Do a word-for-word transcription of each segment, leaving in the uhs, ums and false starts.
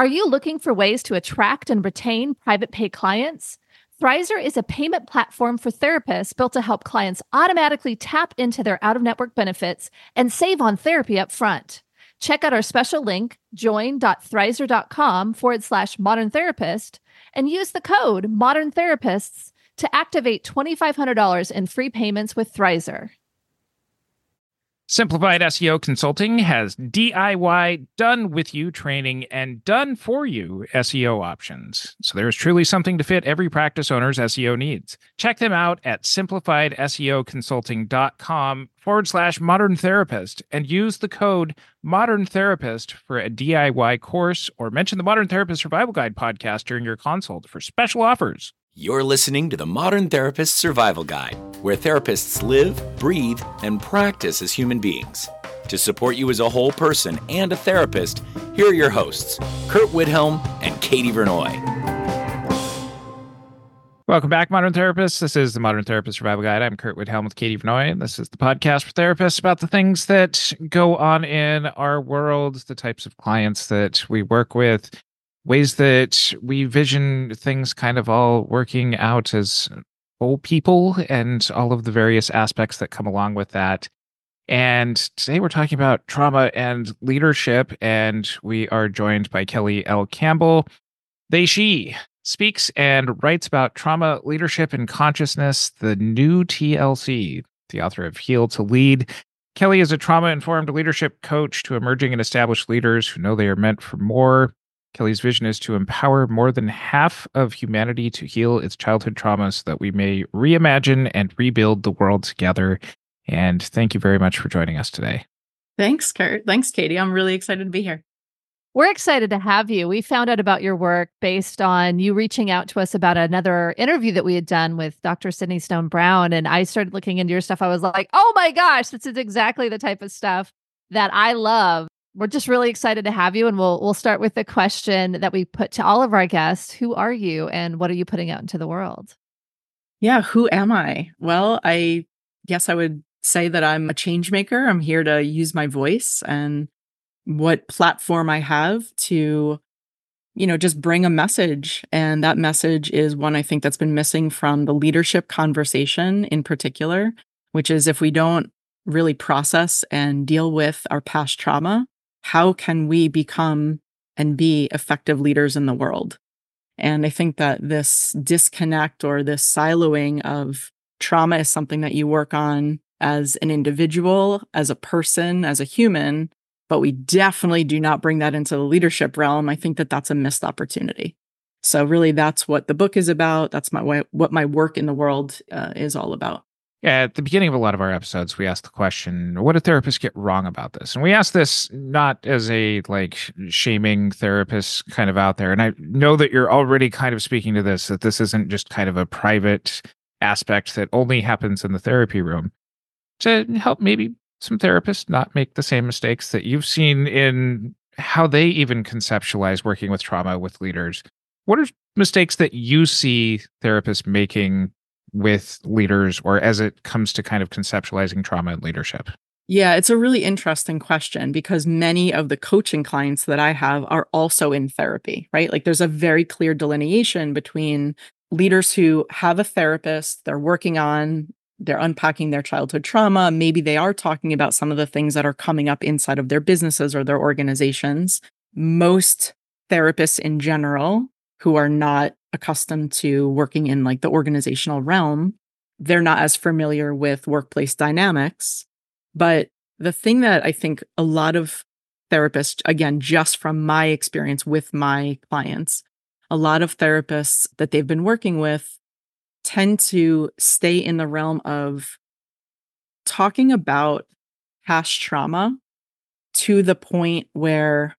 Are you looking for ways to attract and retain private pay clients? Thrizer is a payment platform for therapists built to help clients automatically tap into their out-of-network benefits and save on therapy up front. Check out our special link, join.thrizer.com forward slash modern therapist, and use the code modern therapists to activate twenty-five hundred dollars in free payments with Thrizer. Simplified S E O Consulting has D I Y, done-with-you training and done-for-you S E O options. So there is truly something to fit every practice owner's S E O needs. Check them out at simplifiedseoconsulting.com forward slash modern therapist and use the code modern therapist for a D I Y course, or mention the Modern Therapist Survival Guide podcast during your consult for special offers. You're listening to the Modern Therapist Survival Guide, where therapists live, breathe, and practice as human beings. To support you as a whole person and a therapist, here are your hosts, Kurt Widhelm and Katie Vernoy. Welcome back, Modern Therapists. This is the Modern Therapist Survival Guide. I'm Kurt Widhelm with Katie Vernoy. This is the podcast for therapists about the things that go on in our world, the types of clients that we work with, ways that we vision things kind of all working out as whole people, and all of the various aspects that come along with that. And today we're talking about trauma and leadership, and we are joined by Kelly L. Campbell. They, she speaks and writes about trauma, leadership, and consciousness, the new T L C, the author of Heal to Lead. Kelly is a trauma-informed leadership coach to emerging and established leaders who know they are meant for more. Kelly's vision is to empower more than half of humanity to heal its childhood trauma so that we may reimagine and rebuild the world together. And thank you very much for joining us today. Thanks, Kurt. Thanks, Katie. I'm really excited to be here. We're excited to have you. We found out about your work based on you reaching out to us about another interview that we had done with Doctor Sydney Stone Brown. And I started looking into your stuff. I was like, oh my gosh, this is exactly the type of stuff that I love. We're just really excited to have you. And we'll we'll start with the question that we put to all of our guests. Who are you and what are you putting out into the world? Yeah, who am I? Well, I guess I would say that I'm a change maker. I'm here to use my voice and what platform I have to, you know, just bring a message. And that message is one I think that's been missing from the leadership conversation in particular, which is if we don't really process and deal with our past trauma, how can we become and be effective leaders in the world? And I think that this disconnect or this siloing of trauma is something that you work on as an individual, as a person, as a human, but we definitely do not bring that into the leadership realm. I think that that's a missed opportunity. So really, that's what the book is about. That's my way, what my work in the world uh, is all about. Yeah, at the beginning of a lot of our episodes, we ask the question, what do therapists get wrong about this? And we ask this not as a like shaming therapists kind of out there. And I know that you're already kind of speaking to this, that this isn't just kind of a private aspect that only happens in the therapy room, to help maybe some therapists not make the same mistakes that you've seen in how they even conceptualize working with trauma with leaders. What are mistakes that you see therapists making with leaders, or as it comes to kind of conceptualizing trauma and leadership? Yeah, it's a really interesting question because many of the coaching clients that I have are also in therapy, right? Like there's a very clear delineation between leaders who have a therapist, they're working on, they're unpacking their childhood trauma. Maybe they are talking about some of the things that are coming up inside of their businesses or their organizations. Most therapists in general who are not accustomed to working in like the organizational realm, they're not as familiar with workplace dynamics. But the thing that I think a lot of therapists, again, just from my experience with my clients, a lot of therapists that they've been working with tend to stay in the realm of talking about past trauma to the point where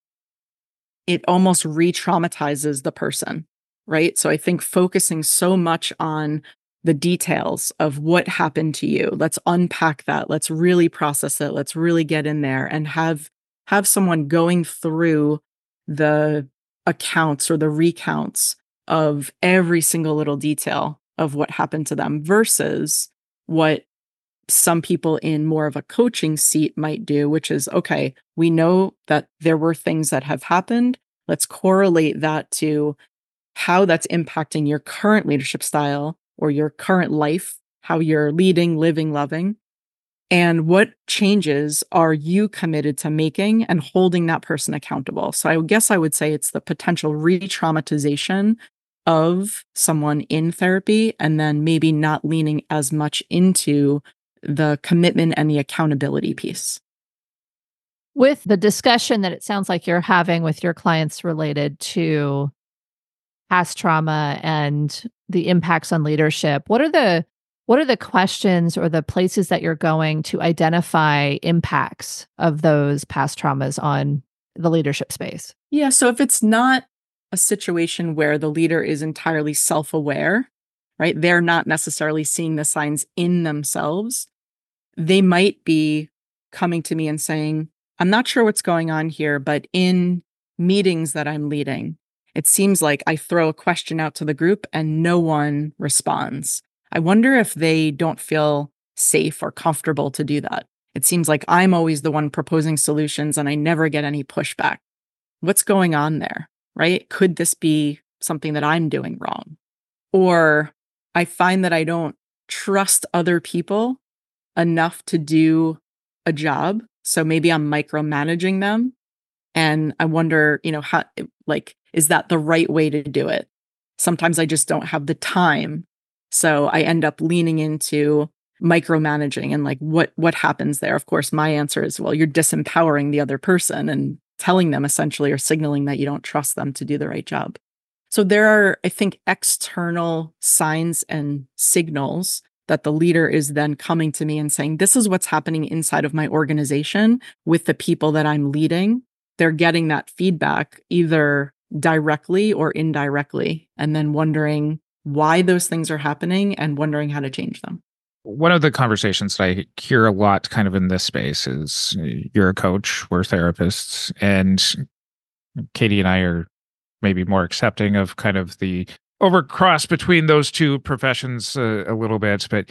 it almost re-traumatizes the person. Right. So I think focusing so much on the details of what happened to you, let's unpack that. Let's really process it. Let's really get in there and have have someone going through the accounts or the recounts of every single little detail of what happened to them versus what some people in more of a coaching seat might do, which is, okay, we know that there were things that have happened. let's correlate that to how that's impacting your current leadership style or your current life, how you're leading, living, loving, and what changes are you committed to making and holding that person accountable. So I guess I would say it's the potential re-traumatization of someone in therapy, and then maybe not leaning as much into the commitment and the accountability piece. With the discussion that it sounds like you're having with your clients related to past trauma and the impacts on leadership, what are the what are the questions or the places that you're going to identify impacts of those past traumas on the leadership space? Yeah, so if it's not a situation where the leader is entirely self-aware, right? They're not necessarily seeing the signs in themselves. They might be coming to me and saying, I'm not sure what's going on here, but in meetings that I'm leading, it seems like I throw a question out to the group and no one responds. I wonder if they don't feel safe or comfortable to do that. It seems like I'm always the one proposing solutions and I never get any pushback. What's going on there, right? Could this be something that I'm doing wrong? Or I find that I don't trust other people enough to do a job. So maybe I'm micromanaging them. And I wonder, you know, how, like, is that the right way to do it? Sometimes I just don't have the time. So I end up leaning into micromanaging and like, what, what happens there? Of course, my answer is, well, you're disempowering the other person and telling them essentially or signaling that you don't trust them to do the right job. So there are, I think, external signs and signals that the leader is then coming to me and saying, this is what's happening inside of my organization with the people that I'm leading. They're getting that feedback either directly or indirectly, and then wondering why those things are happening and wondering how to change them. One of the conversations that I hear a lot kind of in this space is you're a coach, we're therapists, and Katie and I are maybe more accepting of kind of the overcross between those two professions uh, a little bit. But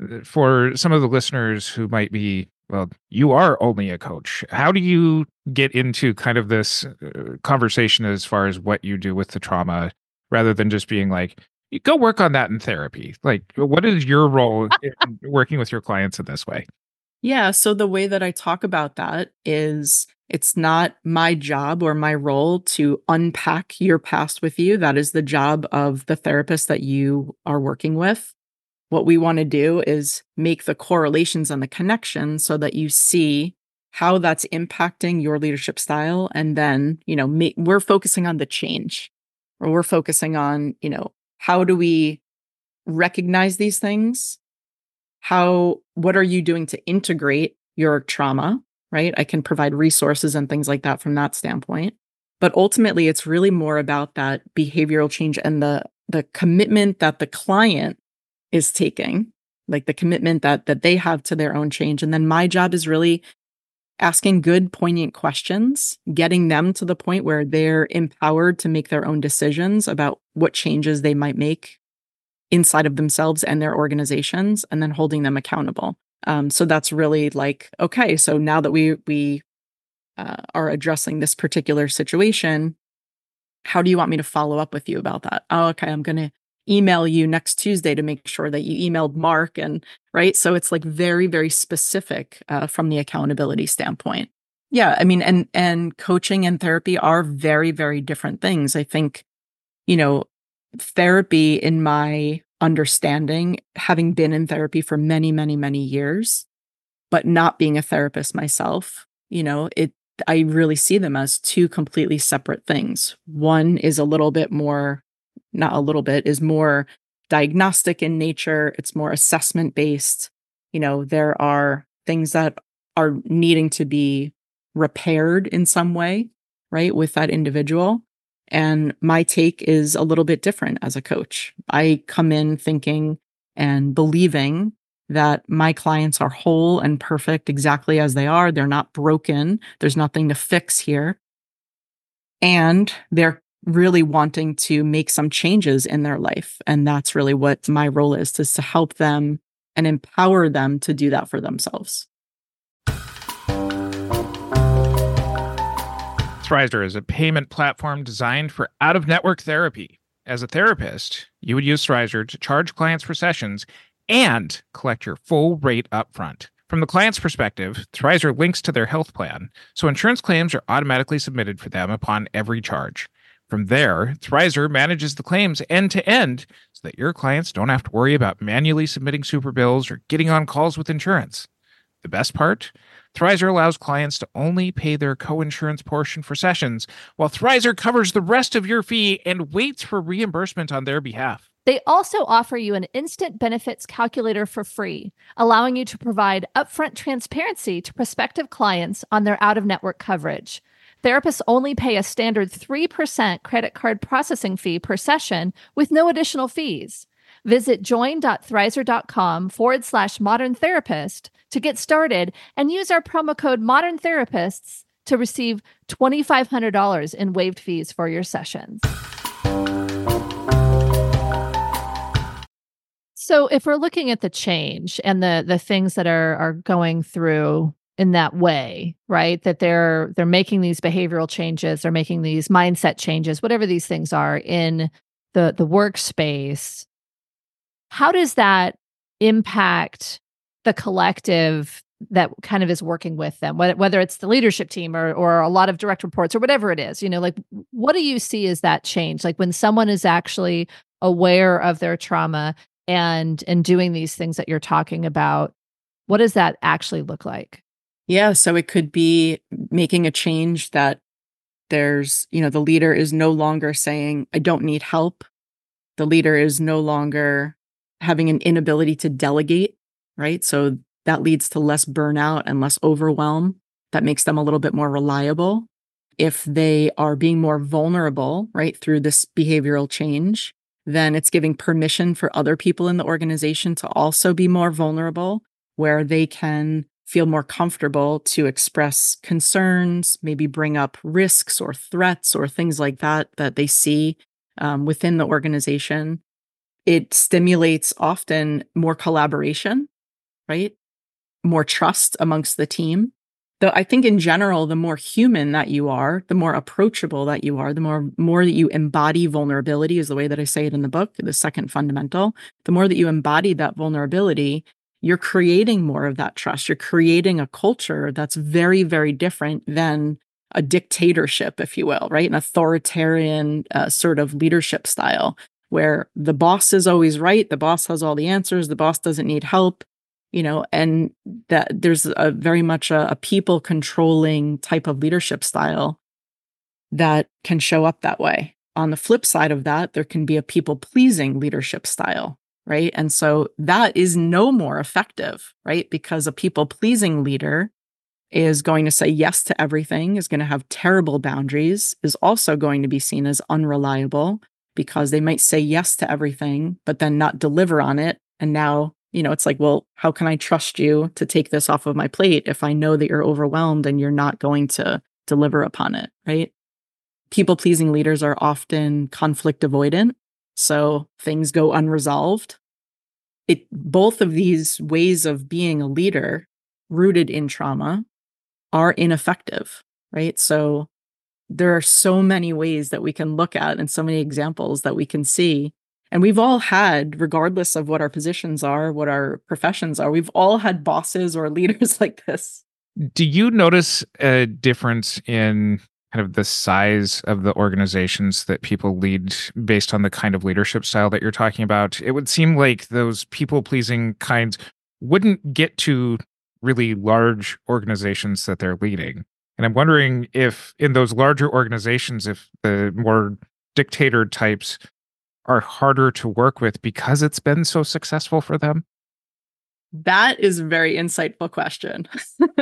for some of the listeners who might be, well, you are only a coach. How do you get into kind of this uh, conversation as far as what you do with the trauma, rather than just being like, you go work on that in therapy? Like, what is your role in working with your clients in this way? Yeah. So the way that I talk about that is it's not my job or my role to unpack your past with you. That is the job of the therapist that you are working with. What we want to do is make the correlations and the connections so that you see how that's impacting your leadership style. And then, you know, ma- we're focusing on the change, or we're focusing on, you know, how do we recognize these things? How, what are you doing to integrate your trauma, right? I can provide resources and things like that from that standpoint. But ultimately, it's really more about that behavioral change and the, the commitment that the client is taking, like the commitment that that they have to their own change. And then my job is really asking good, poignant questions, getting them to the point where they're empowered to make their own decisions about what changes they might make inside of themselves and their organizations, and then holding them accountable. Um, so that's really like, okay, so now that we we uh, are addressing this particular situation, how do you want me to follow up with you about that? Oh, okay, I'm going to email you next Tuesday to make sure that you emailed Mark, and right. So it's like very, very specific uh, from the accountability standpoint. Yeah. I mean, and, and coaching and therapy are very, very different things. I think, you know, therapy, in my understanding, having been in therapy for many, many, many years, but not being a therapist myself, you know, it, I really see them as two completely separate things. One is a little bit more not a little bit, is more diagnostic in nature. It's more assessment based. You know, there are things that are needing to be repaired in some way, right, with that individual. And my take is a little bit different as a coach. I come in thinking and believing that my clients are whole and perfect exactly as they are. They're not broken. There's nothing to fix here. And they're really wanting to make some changes in their life. And that's really what my role is, is to help them and empower them to do that for themselves. Thrizer is a payment platform designed for out-of-network therapy. As a therapist, you would use Thrizer to charge clients for sessions and collect your full rate upfront. From the client's perspective, Thrizer links to their health plan, so insurance claims are automatically submitted for them upon every charge. From there, Thrizer manages the claims end-to-end so that your clients don't have to worry about manually submitting super bills or getting on calls with insurance. The best part? Thrizer allows clients to only pay their co-insurance portion for sessions, while Thrizer covers the rest of your fee and waits for reimbursement on their behalf. They also offer you an instant benefits calculator for free, allowing you to provide upfront transparency to prospective clients on their out-of-network coverage. Therapists only pay a standard three percent credit card processing fee per session with no additional fees. Visit join.thrizer.com forward slash modern therapist to get started and use our promo code modern therapists to receive two thousand five hundred dollars in waived fees for your sessions. So if we're looking at the change and the the things that are are going through in that way, right? That they're they're making these behavioral changes, they're making these mindset changes, whatever these things are in the the workspace. How does that impact the collective that kind of is working with them, whether it's the leadership team or or a lot of direct reports or whatever it is? You know, like, what do you see as that change? Like when someone is actually aware of their trauma and and doing these things that you're talking about, what does that actually look like? Yeah, so it could be making a change that there's, you know, the leader is no longer saying, I don't need help. The leader is no longer having an inability to delegate, right? So that leads to less burnout and less overwhelm. That makes them a little bit more reliable. If they are being more vulnerable, right, through this behavioral change, then it's giving permission for other people in the organization to also be more vulnerable, where they can feel more comfortable to express concerns, maybe bring up risks or threats or things like that that they see um, within the organization. It stimulates often more collaboration, right? More trust amongst the team. Though I think in general, the more human that you are, the more approachable that you are, the more, more that you embody vulnerability is the way that I say it in the book, the second fundamental. The more that you embody that vulnerability, you're creating more of that trust. You're creating a culture that's very, very different than a dictatorship, if you will, right? An authoritarian uh, sort of leadership style where the boss is always right. The boss has all the answers. The boss doesn't need help, you know, and that there's a very much a, a people controlling type of leadership style that can show up that way. On the flip side of that, there can be a people pleasing leadership style. Right. And so that is no more effective, right? Because a people pleasing leader is going to say yes to everything, is going to have terrible boundaries, is also going to be seen as unreliable because they might say yes to everything, but then not deliver on it. And now, you know, it's like, well, how can I trust you to take this off of my plate if I know that you're overwhelmed and you're not going to deliver upon it, right? People pleasing leaders are often conflict avoidant. So things go unresolved. It, both of these ways of being a leader rooted in trauma are ineffective, right? So there are so many ways that we can look at and so many examples that we can see. And we've all had, regardless of what our positions are, what our professions are, we've all had bosses or leaders like this. Do you notice a difference in kind of the size of the organizations that people lead based on the kind of leadership style that you're talking about? It would seem like those people-pleasing kinds wouldn't get to really large organizations that they're leading. And I'm wondering if in those larger organizations, if the more dictator types are harder to work with because it's been so successful for them? That is a very insightful question.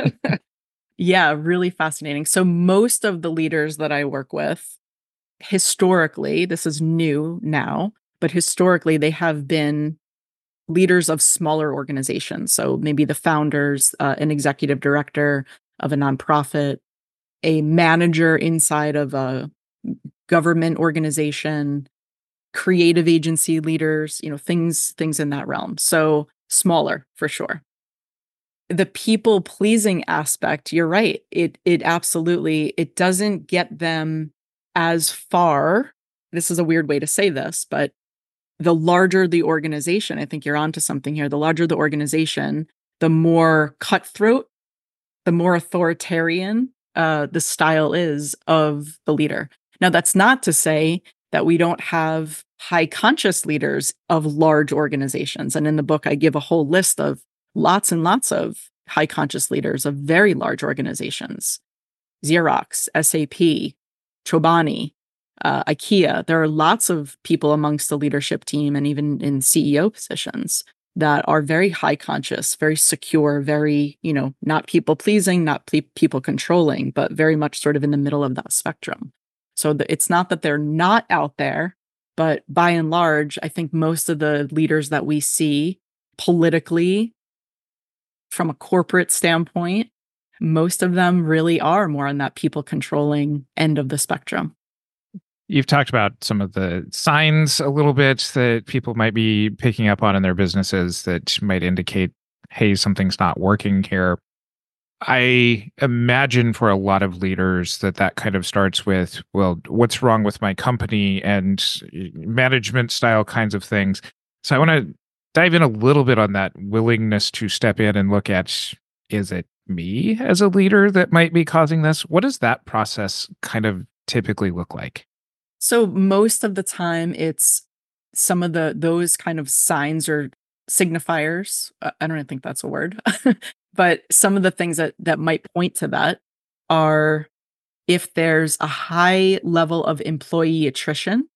Yeah, really fascinating. So most of the leaders that I work with, historically, this is new now, but historically they have been leaders of smaller organizations. So maybe the founders, uh, an executive director of a nonprofit, a manager inside of a government organization, creative agency leaders, you know, things, things in that realm. So smaller for sure. the people pleasing aspect, you're right. It it absolutely, it doesn't get them as far. This is a weird way to say this, but the larger the organization, I think you're onto something here. The larger the organization, the more cutthroat, the more authoritarian uh, the style is of the leader. Now, that's not to say that we don't have high conscious leaders of large organizations. And in the book, I give a whole list of lots and lots of high conscious leaders of very large organizations. Xerox, S A P, Chobani, uh, IKEA. There are lots of people amongst the leadership team and even in C E O positions that are very high conscious, very secure, very, you know, not people pleasing, not ple- people controlling, but very much sort of in the middle of that spectrum. So the, it's not that they're not out there, but by and large, I think most of the leaders that we see politically, from a corporate standpoint, most of them really are more on that people controlling end of the spectrum. You've talked about some of the signs a little bit that people might be picking up on in their businesses that might indicate, hey, something's not working here. I imagine for a lot of leaders that that kind of starts with, well, what's wrong with my company and management style kinds of things. So I want to dive in a little bit on that willingness to step in and look at, is it me as a leader that might be causing this? What does that process kind of typically look like? So most of the time, it's some of the those kind of signs or signifiers. uh, I don't even think that's a word, but some of the things that that might point to that are if there's a high level of employee attrition,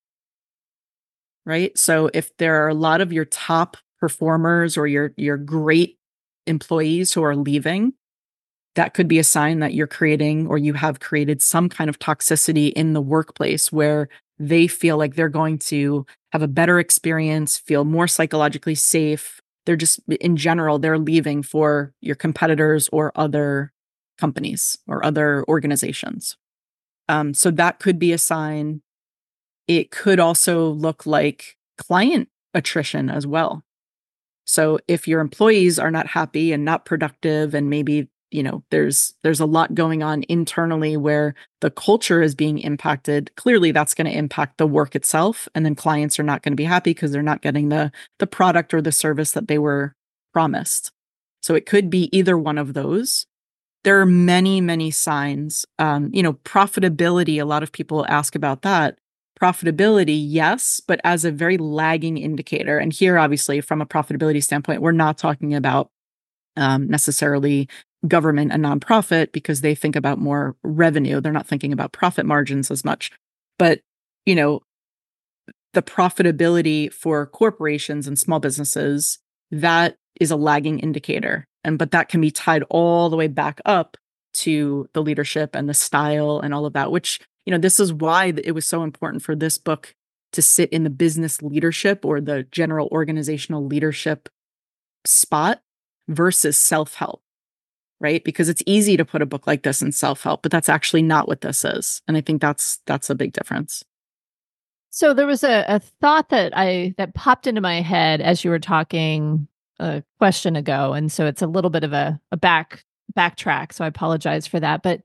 right? So if there are a lot of your top performers or your your great employees who are leaving, that could be a sign that you're creating or you have created some kind of toxicity in the workplace where they feel like they're going to have a better experience, feel more psychologically safe. They're just, in general, they're leaving for your competitors or other companies or other organizations. Um, so that could be a sign. It could also look like client attrition as well. So if your employees are not happy and not productive, and maybe you know, there's there's a lot going on internally where the culture is being impacted. Clearly, that's going to impact the work itself, and then clients are not going to be happy because they're not getting the the product or the service that they were promised. So it could be either one of those. There are many, many signs. Um, you know, profitability. A lot of people ask about that. Profitability, yes, but as a very lagging indicator. And here, obviously, from a profitability standpoint, we're not talking about um, necessarily government and nonprofit because they think about more revenue. They're not thinking about profit margins as much. But, you know, the profitability for corporations and small businesses, that is a lagging indicator. And but that can be tied all the way back up to the leadership and the style and all of that, which, you know, this is why it was so important for this book to sit in the business leadership or the general organizational leadership spot versus self-help. Right? Because it's easy to put a book like this in self-help, but that's actually not what this is. And I think that's that's a big difference. So there was a, a thought that I that popped into my head as you were talking a question ago. And so it's a little bit of a, a back backtrack. So I apologize for that. But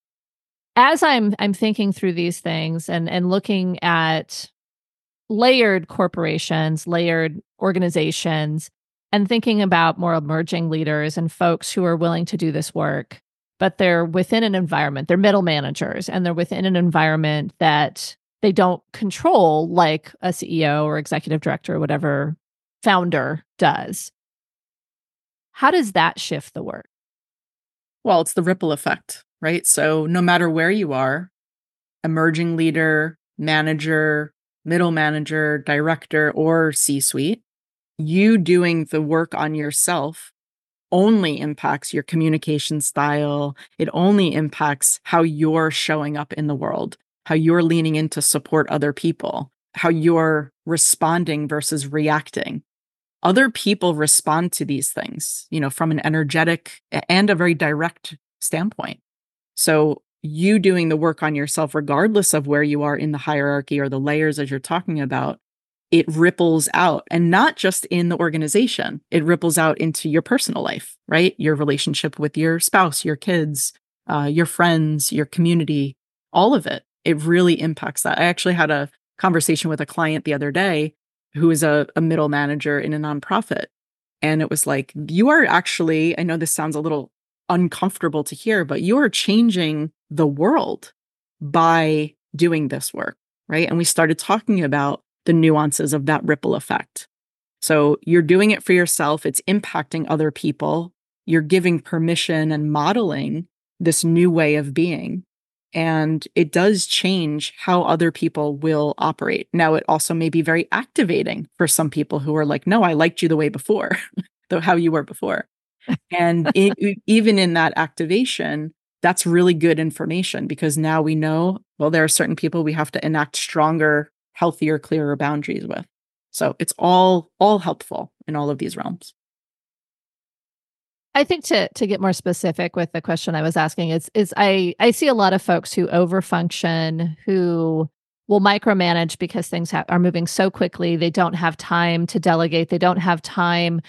as I'm I'm thinking through these things and, and looking at layered corporations, layered organizations, and thinking about more emerging leaders and folks who are willing to do this work, but they're within an environment, they're middle managers, and they're within an environment that they don't control like a C E O or executive director or whatever founder does. How does that shift the work? Well, it's the ripple effect, right? So no matter where you are, emerging leader, manager, middle manager, director, or C-suite, you doing the work on yourself only impacts your communication style. It only impacts how you're showing up in the world, how you're leaning in to support other people, how you're responding versus reacting. Other people respond to these things, you know, from an energetic and a very direct standpoint. So you doing the work on yourself, regardless of where you are in the hierarchy or the layers as you're talking about, it ripples out, and not just in the organization, it ripples out into your personal life, right? Your relationship with your spouse, your kids, uh, your friends, your community, all of it. It really impacts that. I actually had a conversation with a client the other day who is a, a middle manager in a nonprofit. And it was like, you are actually, I know this sounds a little uncomfortable to hear, but you are changing the world by doing this work, right? And we started talking about the nuances of that ripple effect. So you're doing it for yourself. It's impacting other people. You're giving permission and modeling this new way of being. And it does change how other people will operate. Now, it also may be very activating for some people who are like, no, I liked you the way before, though how you were before. And it, even in that activation, that's really good information, because now we know, well, there are certain people we have to enact stronger, healthier, clearer boundaries with. So it's all all helpful in all of these realms. I think to to get more specific with the question I was asking is is I I see a lot of folks who overfunction, who will micromanage because things ha- are moving so quickly. They don't have time to delegate. They don't have time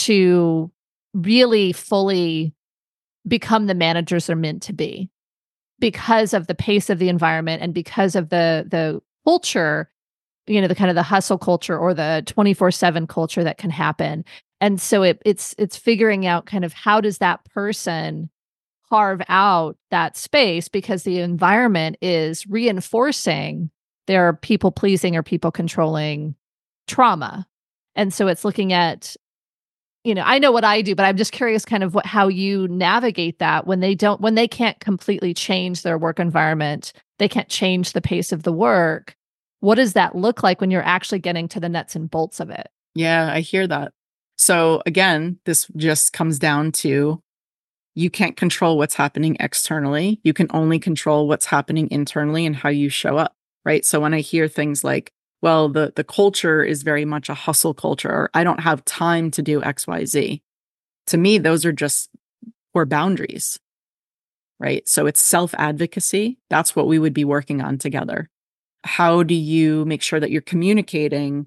to really fully become the managers they're meant to be, because of the pace of the environment and because of the the culture, you know, the kind of the hustle culture or the twenty-four seven culture that can happen. And so it, it's it's figuring out kind of how does that person carve out that space, because the environment is reinforcing their people pleasing or people controlling trauma. And so it's looking at, you know, I know what I do, but I'm just curious kind of what how you navigate that when they don't when they can't completely change their work environment, they can't change the pace of the work. What does that look like when you're actually getting to the nuts and bolts of it? Yeah, I hear that. So again, this just comes down to, you can't control what's happening externally. You can only control what's happening internally and how you show up, right? So when I hear things like, well, the, the culture is very much a hustle culture, or I don't have time to do X, Y, Z. To me, those are just poor boundaries, right? So it's self-advocacy. That's what we would be working on together. How do you make sure that you're communicating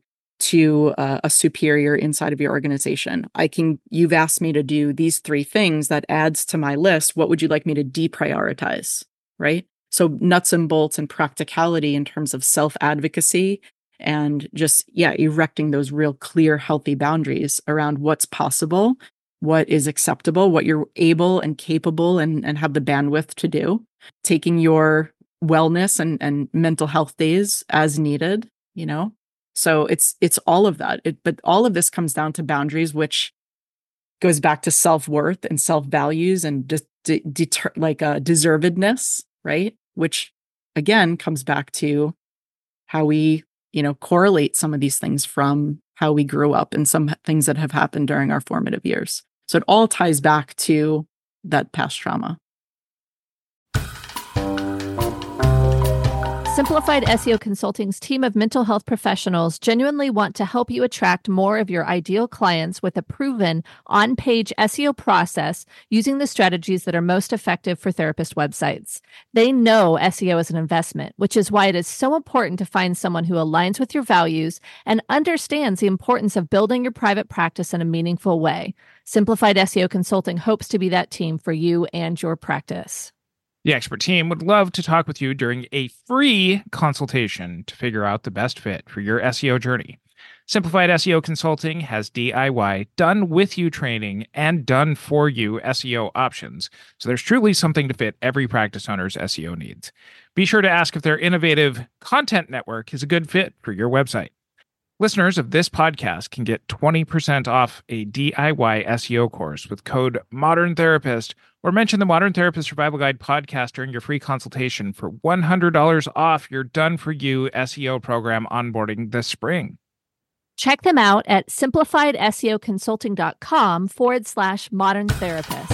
to uh, a superior inside of your organization? I can, you've asked me to do these three things, that adds to my list. What would you like me to deprioritize, right? So nuts and bolts and practicality in terms of self-advocacy, and just, yeah, erecting those real clear, healthy boundaries around what's possible, what is acceptable, what you're able and capable and, and have the bandwidth to do, taking your wellness and, and mental health days as needed, you know? So it's, it's all of that. It, but all of this comes down to boundaries, which goes back to self-worth and self-values and just de- deter- like a deservedness, right? Which again, comes back to how we, you know, correlate some of these things from how we grew up and some things that have happened during our formative years. So it all ties back to that past trauma. Simplified S E O Consulting's team of mental health professionals genuinely want to help you attract more of your ideal clients with a proven on-page S E O process using the strategies that are most effective for therapist websites. They know S E O is an investment, which is why it is so important to find someone who aligns with your values and understands the importance of building your private practice in a meaningful way. Simplified S E O Consulting hopes to be that team for you and your practice. The expert team would love to talk with you during a free consultation to figure out the best fit for your S E O journey. Simplified S E O Consulting has D I Y, done with you training and done for you S E O options. So there's truly something to fit every practice owner's S E O needs. Be sure to ask if their innovative content network is a good fit for your website. Listeners of this podcast can get twenty percent off a D I Y S E O course with code Modern Therapist, or mention the Modern Therapist Survival Guide podcast during your free consultation for one hundred dollars off your done-for-you S E O program onboarding this spring. Check them out at simplifiedseoconsulting.com forward slash modern therapist.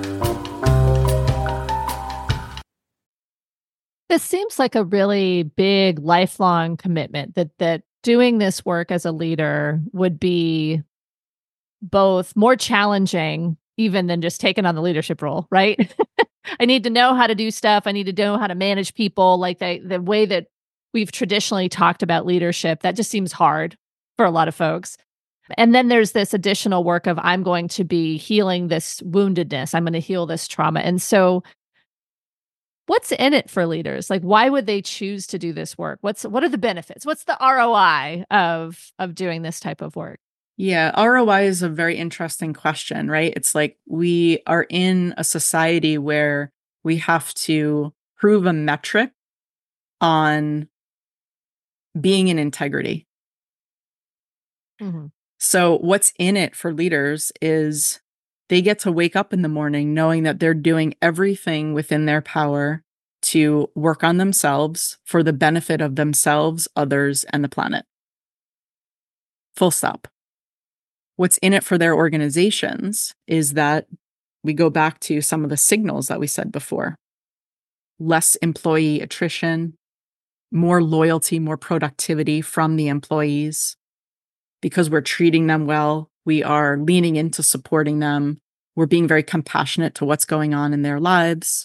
This seems like a really big lifelong commitment, that that doing this work as a leader would be both more challenging even than just taking on the leadership role, right? I need to know how to do stuff. I need to know how to manage people. Like the, the way that we've traditionally talked about leadership, that just seems hard. for a lot of folks. And then there's this additional work of I'm going to be healing this woundedness. I'm going to heal this trauma. And so what's in it for leaders? Like, why would they choose to do this work? What's what are the benefits? What's the R O I of of doing this type of work? Yeah, R O I is a very interesting question, right? It's like we are in a society where we have to prove a metric on being in integrity. Mm-hmm. So what's in it for leaders is they get to wake up in the morning knowing that they're doing everything within their power to work on themselves for the benefit of themselves, others, and the planet. Full stop. What's in it for their organizations is that we go back to some of the signals that we said before. Less employee attrition, more loyalty, more productivity from the employees. Because we're treating them well, we are leaning into supporting them. We're being very compassionate to what's going on in their lives.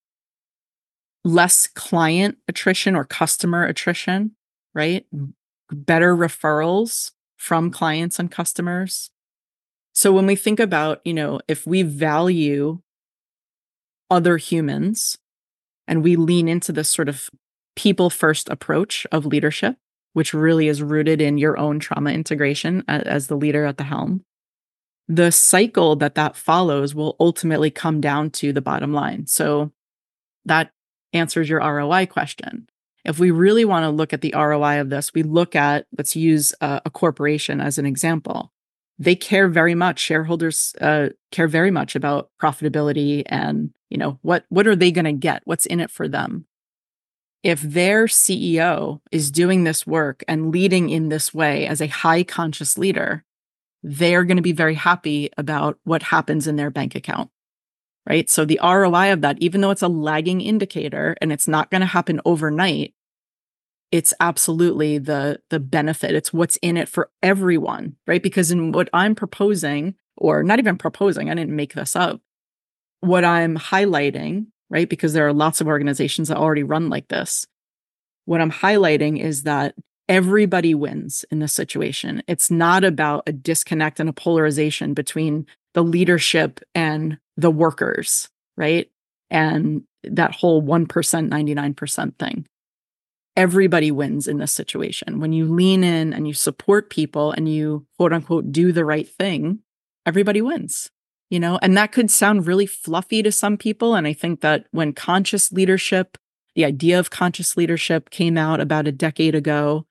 Less client attrition or customer attrition, right? Better referrals from clients and customers. So when we think about, you know, if we value other humans and we lean into this sort of people first approach of leadership, which really is rooted in your own trauma integration as the leader at the helm, the cycle that that follows will ultimately come down to the bottom line. So that answers your R O I question. If we really want to look at the R O I of this, we look at, let's use a, a corporation as an example. They care very much, shareholders uh, care very much about profitability and, you know, what, what are they going to get? What's in it for them? If their C E O is doing this work and leading in this way as a high conscious leader, they're going to be very happy about what happens in their bank account, right? So the R O I of that, even though it's a lagging indicator and it's not going to happen overnight, it's absolutely the, the benefit. It's what's in it for everyone, right? Because in what I'm proposing, or not even proposing, I didn't make this up, what I'm highlighting, right? Because there are lots of organizations that already run like this. What I'm highlighting is that everybody wins in this situation. It's not about a disconnect and a polarization between the leadership and the workers, right? And that whole one percent, ninety-nine percent thing. Everybody wins in this situation. When you lean in and you support people and you quote unquote do the right thing, everybody wins. You know, and that could sound really fluffy to some people. And I think that when conscious leadership, the idea of conscious leadership came out about a decade ago,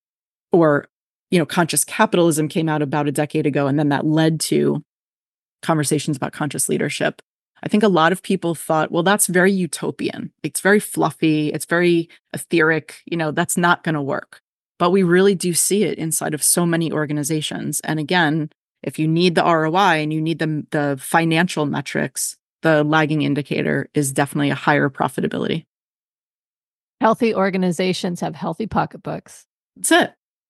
or, you know, conscious capitalism came out about a decade ago, and then that led to conversations about conscious leadership. I think a lot of people thought, well, that's very utopian. It's very fluffy. It's very etheric. You know, that's not going to work. But we really do see it inside of so many organizations. And again, if you need the R O I and you need the, the financial metrics, the lagging indicator is definitely a higher profitability. Healthy organizations have healthy pocketbooks. That's it.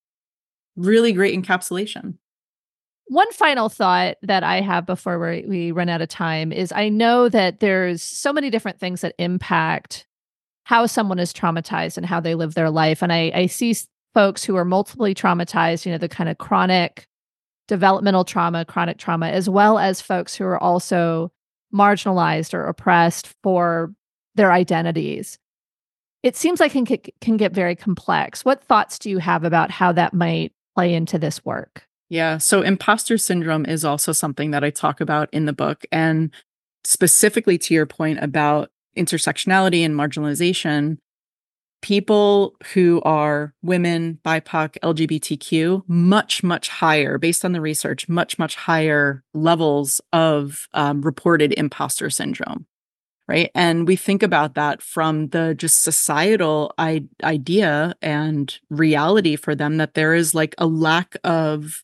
Really great encapsulation. One final thought that I have before we, we run out of time is I know that there's so many different things that impact how someone is traumatized and how they live their life. And I, I see folks who are multiply traumatized, you know, the kind of chronic developmental trauma, chronic trauma, as well as folks who are also marginalized or oppressed for their identities. It seems like it can, can get very complex. What thoughts do you have about how that might play into this work? Yeah, so imposter syndrome is also something that I talk about in the book. And specifically to your point about intersectionality and marginalization, people who are women, B I P O C, L G B T Q, much, much higher, based on the research, much, much higher levels of um, reported imposter syndrome, right? And we think about that from the just societal I- idea and reality for them that there is like a lack of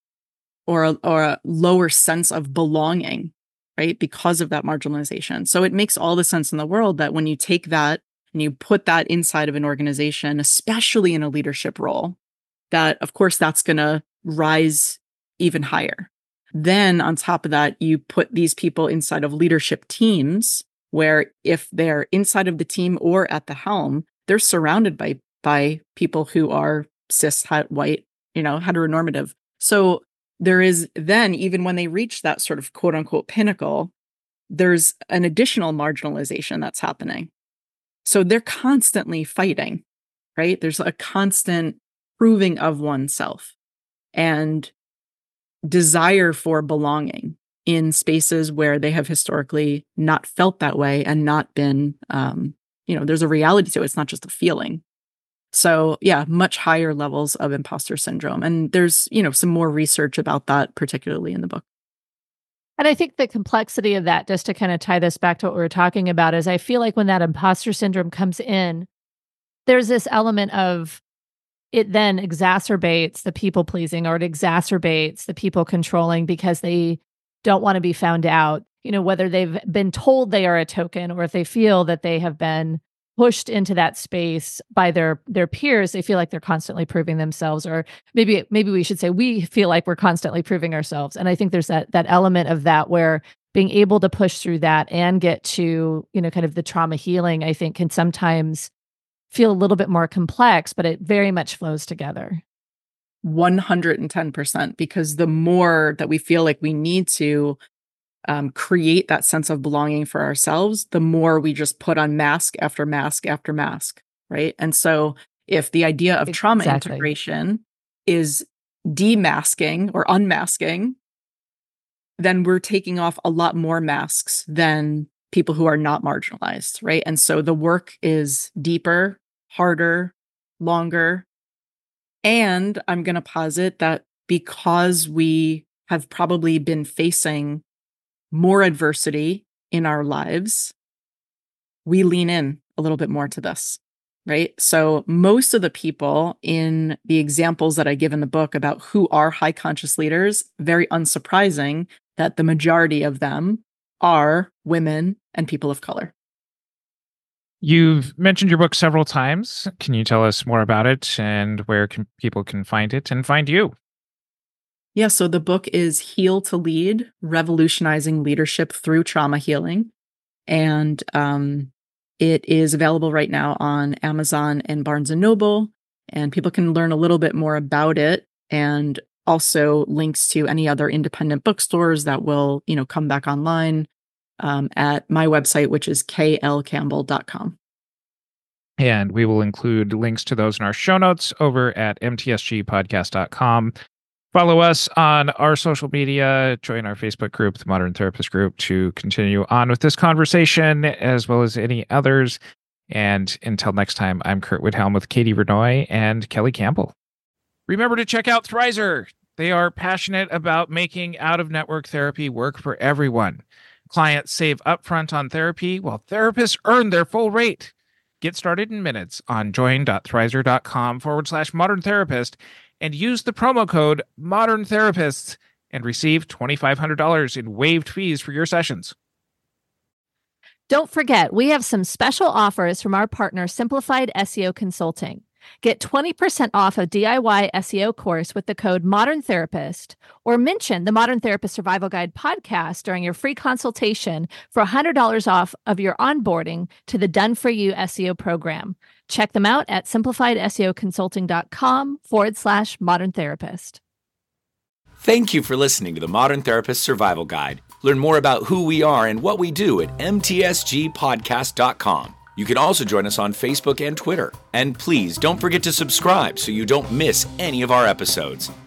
or a, or a lower sense of belonging, right? Because of that marginalization. So it makes all the sense in the world that when you take that and you put that inside of an organization, especially in a leadership role, that of course that's going to rise even higher. Then on top of that, you put these people inside of leadership teams where if they're inside of the team or at the helm, they're surrounded by, by people who are cis, white, you know, heteronormative. So there is then, even when they reach that sort of quote unquote pinnacle, there's an additional marginalization that's happening. So they're constantly fighting, right? There's a constant proving of oneself and desire for belonging in spaces where they have historically not felt that way and not been, um, you know, there's a reality to it. It's not just a feeling. So yeah, much higher levels of imposter syndrome. And there's, you know, some more research about that, particularly in the book. And I think the complexity of that, just to kind of tie this back to what we were talking about, is I feel like when that imposter syndrome comes in, there's this element of it then exacerbates the people pleasing, or it exacerbates the people controlling because they don't want to be found out, you know, whether they've been told they are a token or if they feel that they have been pushed into that space by their their peers. They feel like they're constantly proving themselves, or maybe maybe we should say we feel like we're constantly proving ourselves. And I think there's that that element of that where being able to push through that and get to, you know, kind of the trauma healing, I think can sometimes feel a little bit more complex, but it very much flows together. one hundred ten percent, because the more that we feel like we need to um, create that sense of belonging for ourselves, the more we just put on mask after mask after mask, right? And so if the idea of trauma Exactly. integration is demasking or unmasking, then we're taking off a lot more masks than people who are not marginalized, right? And so the work is deeper, harder, longer. And I'm going to posit that because we have probably been facing more adversity in our lives, we lean in a little bit more to this, right? So most of the people in the examples that I give in the book about who are high conscious leaders, very unsurprising that the majority of them are women and people of color. You've mentioned your book several times. Can you tell us more about it and where can, people can find it and find you? Yeah, so the book is Heal to Lead, Revolutionizing Leadership Through Trauma Healing. And um, it is available right now on Amazon and Barnes and Noble. And people can learn a little bit more about it, and also links to any other independent bookstores that will, you know, come back online um, at my website, which is k l campbell dot com. And we will include links to those in our show notes over at m t s g podcast dot com. Follow us on our social media, join our Facebook group, the Modern Therapist Group, to continue on with this conversation, as well as any others. And until next time, I'm Kurt Widhelm with Katie Vernoy and Kelly Campbell. Remember to check out Thrizer. They are passionate about making out-of-network therapy work for everyone. Clients save upfront on therapy, while therapists earn their full rate. Get started in minutes on join.thrizer.com forward slash modern therapist and use the promo code Modern Therapists and receive twenty-five hundred dollars in waived fees for your sessions. Don't forget, we have some special offers from our partner, Simplified S E O Consulting. Get twenty percent off a D I Y S E O course with the code Modern Therapist, or mention the Modern Therapist Survival Guide podcast during your free consultation for one hundred dollars off of your onboarding to the Done For You S E O program. Check them out at simplifiedseoconsulting.com forward slash modern therapist. Thank you for listening to the Modern Therapist Survival Guide. Learn more about who we are and what we do at m t s g podcast dot com. You can also join us on Facebook and Twitter. And please don't forget to subscribe so you don't miss any of our episodes.